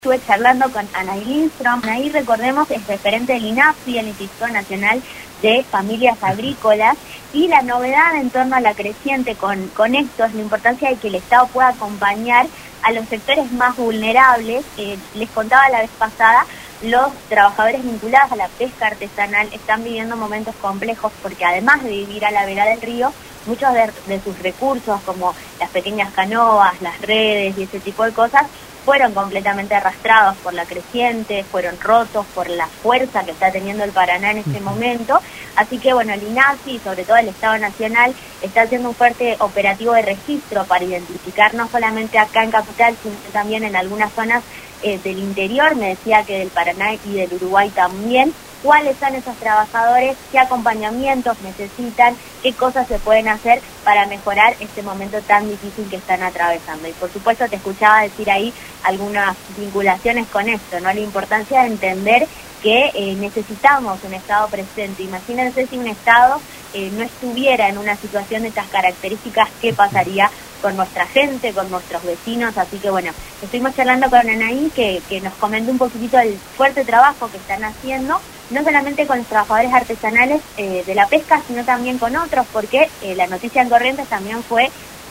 Estuve charlando con Anaí Lindstrom. Anaí, recordemos, es referente del INAFI, el Instituto Nacional de Familias Agrícolas, y la novedad en torno a la creciente con esto es la importancia de que el Estado pueda acompañar a los sectores más vulnerables. Les contaba la vez pasada, los trabajadores vinculados a la pesca artesanal están viviendo momentos complejos porque además de vivir a la vera del río, muchos de sus recursos, como las pequeñas canoas, las redes y ese tipo de cosas, fueron completamente arrastrados por la creciente, fueron rotos por la fuerza que está teniendo el Paraná en este momento. Así que bueno, el INAFI y sobre todo el Estado Nacional está haciendo un fuerte operativo de registro para identificar no solamente acá en Capital, sino también en algunas zonas del interior. Me decía que del Paraná y del Uruguay también. ¿Cuáles son esos trabajadores? ¿Qué acompañamientos necesitan? ¿Qué cosas se pueden hacer para mejorar este momento tan difícil que están atravesando? Y por supuesto te escuchaba decir ahí algunas vinculaciones con esto, ¿no? La importancia de entender que necesitamos un Estado presente. Imagínense si un Estado no estuviera en una situación de estas características, ¿qué pasaría con nuestra gente, con nuestros vecinos? Así que bueno, estuvimos charlando con Anaí que nos comentó un poquitito el fuerte trabajo que están haciendo, no solamente con los trabajadores artesanales de la pesca, sino también con otros, porque la noticia en Corrientes también fue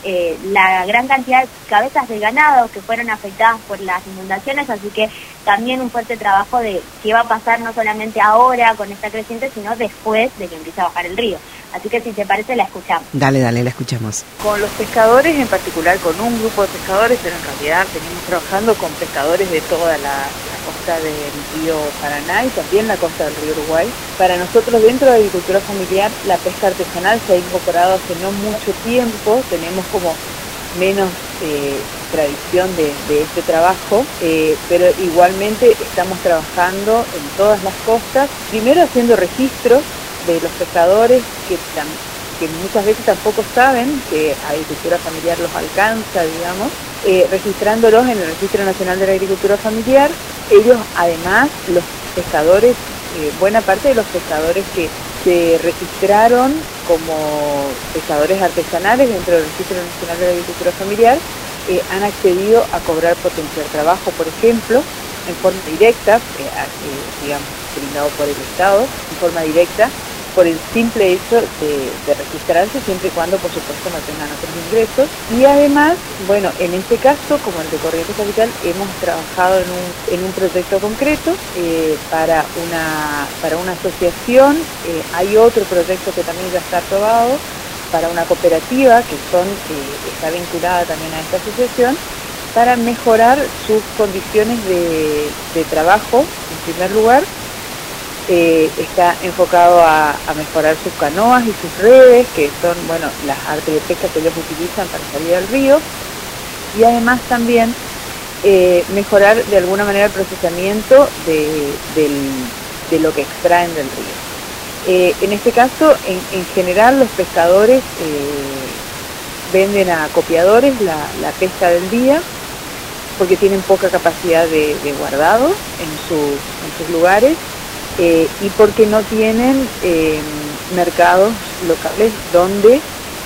la gran cantidad de cabezas de ganado que fueron afectadas por las inundaciones, así que también un fuerte trabajo de qué va a pasar no solamente ahora con esta creciente, sino después de que empiece a bajar el río. Así que si te parece la escuchamos. Dale, la escuchamos. Con los pescadores, en particular con un grupo de pescadores, pero en realidad venimos trabajando con pescadores de toda la costa del río Paraná y también la costa del río Uruguay. Para nosotros, dentro de la agricultura familiar, la pesca artesanal se ha incorporado hace no mucho tiempo. Tenemos como menos tradición de este trabajo, pero igualmente estamos trabajando en todas las costas, primero haciendo registros de los pescadores que muchas veces tampoco saben que agricultura familiar los alcanza, digamos, registrándolos en el Registro Nacional de la Agricultura Familiar. Ellos, además, los pescadores, buena parte de los pescadores que se registraron como pescadores artesanales dentro del Registro Nacional de la Agricultura Familiar, han accedido a cobrar potencial trabajo, por ejemplo, en forma directa, digamos, brindado por el Estado, en forma directa, por el simple hecho de registrarse, siempre y cuando, por supuesto, no tengan otros ingresos. Y además, bueno, en este caso, como el de Corrientes Capital, hemos trabajado en un proyecto concreto para una asociación. Hay otro proyecto que también ya está aprobado para una cooperativa que está vinculada también a esta asociación, para mejorar sus condiciones de trabajo, en primer lugar. Está enfocado a mejorar sus canoas y sus redes, que son, bueno, las artes de pesca que ellos utilizan para salir al río, y además también mejorar de alguna manera el procesamiento de lo que extraen del río. En este caso, en general, los pescadores venden a acopiadores la pesca del día, porque tienen poca capacidad de guardado en sus lugares, y porque no tienen mercados locales donde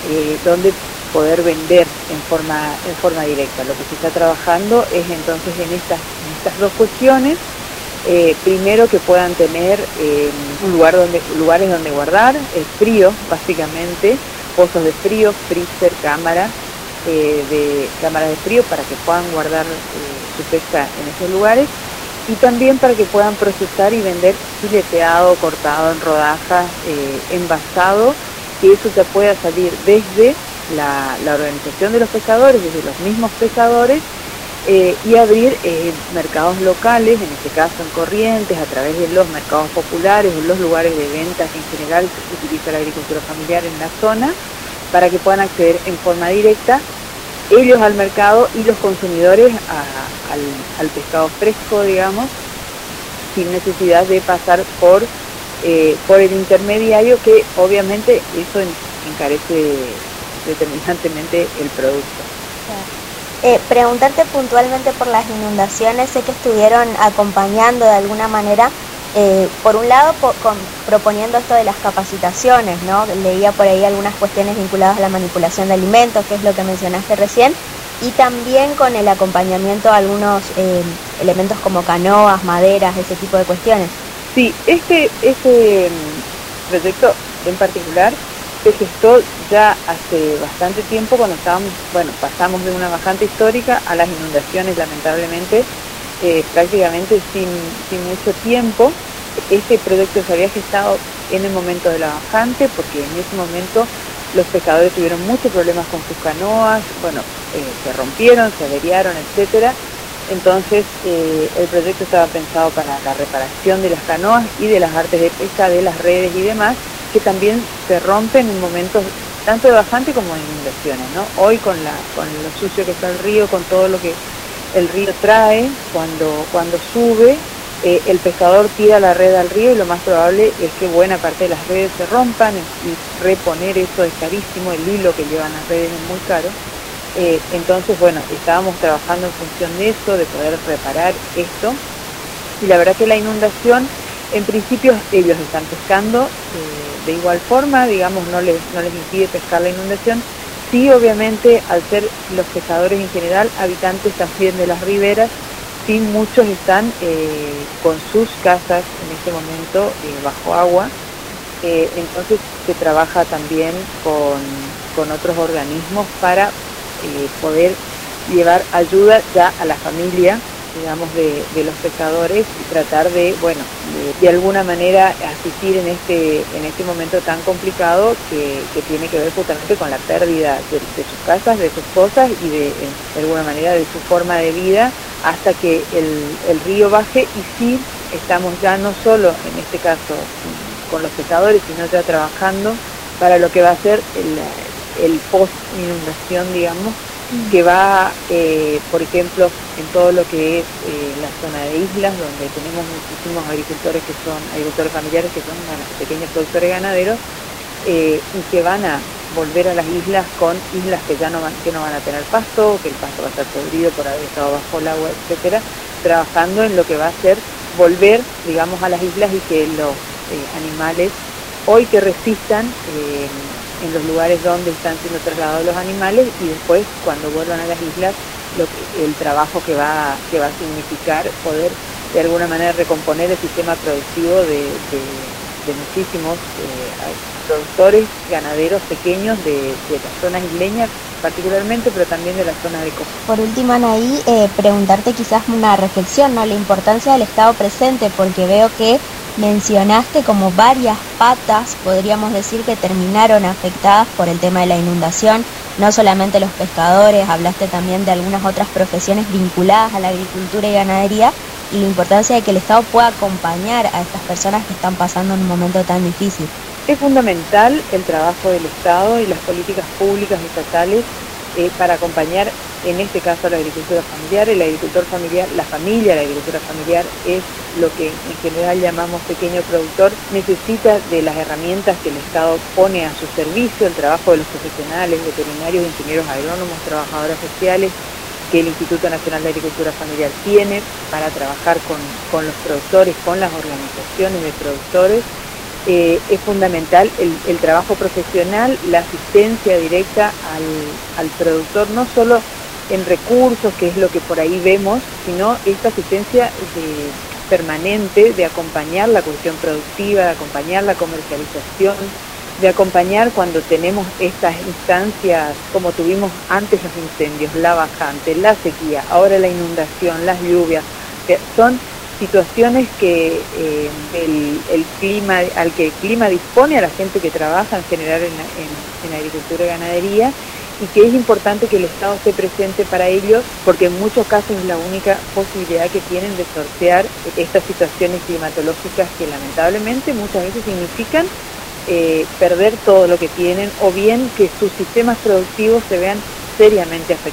poder vender en forma directa. Lo que se está trabajando es entonces en estas dos cuestiones. Primero, que puedan tener lugares donde guardar, frío, básicamente, pozos de frío, freezer, cámaras de frío, para que puedan guardar su pesca en esos lugares, y también para que puedan procesar y vender fileteado, cortado en rodajas, envasado, que eso ya pueda salir desde la organización de los pescadores, desde los mismos pescadores, y abrir mercados locales, en este caso en Corrientes, a través de los mercados populares o los lugares de ventas en general que se utiliza la agricultura familiar en la zona, para que puedan acceder en forma directa ellos al mercado y los consumidores al pescado fresco, digamos, sin necesidad de pasar por el intermediario, que obviamente eso encarece determinantemente el producto. Preguntarte puntualmente por las inundaciones. Sé que estuvieron acompañando de alguna manera, por un lado proponiendo esto de las capacitaciones, ¿no? Leía por ahí algunas cuestiones vinculadas a la manipulación de alimentos, que es lo que mencionaste recién, y también con el acompañamiento de algunos elementos como canoas, maderas, ese tipo de cuestiones. Sí, este proyecto en particular se gestó ya hace bastante tiempo cuando pasamos de una bajante histórica a las inundaciones, lamentablemente, prácticamente sin mucho tiempo. Este proyecto se había gestado en el momento de la bajante, porque en ese momento los pescadores tuvieron muchos problemas con sus canoas, se rompieron, se averiaron, etcétera. Entonces el proyecto estaba pensado para la reparación de las canoas y de las artes de pesca, de las redes y demás, que también se rompen en momentos tanto de bajante como de inundaciones, ¿no? Hoy con lo sucio que está el río, con todo lo que el río trae, cuando sube, el pescador tira la red al río y lo más probable es que buena parte de las redes se rompan, y reponer eso es carísimo, el hilo que llevan las redes es muy caro. Entonces, estábamos trabajando en función de eso, de poder reparar esto, y la verdad que la inundación, en principio ellos están pescando de igual forma, digamos, no les impide pescar la inundación. Sí, obviamente, al ser los pescadores en general habitantes también de las riberas, sí, muchos están con sus casas en este momento bajo agua. Entonces se trabaja también con otros organismos para poder llevar ayuda ya a la familia, digamos, de los pescadores, y tratar de alguna manera asistir en este momento tan complicado que tiene que ver justamente con la pérdida de sus casas, de sus cosas y de alguna manera de su forma de vida, hasta que el río baje. Y sí, estamos ya no solo en este caso con los pescadores, sino ya trabajando para lo que va a ser el post-inundación, digamos, que va, por ejemplo, en todo lo que es la zona de islas, donde tenemos muchísimos agricultores que son agricultores familiares, que son pequeños productores ganaderos, y que van a volver a las islas con islas que no van a tener pasto, que el pasto va a estar podrido por haber estado bajo el agua, etcétera, trabajando en lo que va a ser volver, digamos, a las islas, y que los animales hoy que resistan en los lugares donde están siendo trasladados los animales, y después cuando vuelvan a las islas el trabajo que va a significar poder de alguna manera recomponer el sistema productivo de muchísimos productores ganaderos pequeños de las zonas isleñas particularmente, pero también de las zonas de costa. Por último, Anaí, preguntarte quizás una reflexión, ¿no? La importancia del Estado presente, porque veo que mencionaste como varias patas, podríamos decir, que terminaron afectadas por el tema de la inundación, no solamente los pescadores, hablaste también de algunas otras profesiones vinculadas a la agricultura y ganadería, y la importancia de que el Estado pueda acompañar a estas personas que están pasando en un momento tan difícil. Es fundamental el trabajo del Estado y las políticas públicas estatales para acompañar, en este caso, a la agricultura familiar. El agricultor familiar, la agricultura familiar es lo que en general llamamos pequeño productor, necesita de las herramientas que el Estado pone a su servicio, el trabajo de los profesionales, veterinarios, ingenieros agrónomos, trabajadoras sociales, que el Instituto Nacional de Agricultura Familiar tiene para trabajar con los productores, con las organizaciones de productores. Es fundamental el trabajo profesional, la asistencia directa al productor, no solo en recursos, que es lo que por ahí vemos, sino esta asistencia permanente de acompañar la cuestión productiva, de acompañar la comercialización, de acompañar cuando tenemos estas instancias, como tuvimos antes los incendios, la bajante, la sequía, ahora la inundación, las lluvias, que son situaciones que el clima, al que el clima dispone a la gente que trabaja en general en agricultura y ganadería, y que es importante que el Estado esté presente para ellos, porque en muchos casos es la única posibilidad que tienen de sortear estas situaciones climatológicas que lamentablemente muchas veces significan perder todo lo que tienen, o bien que sus sistemas productivos se vean seriamente afectados.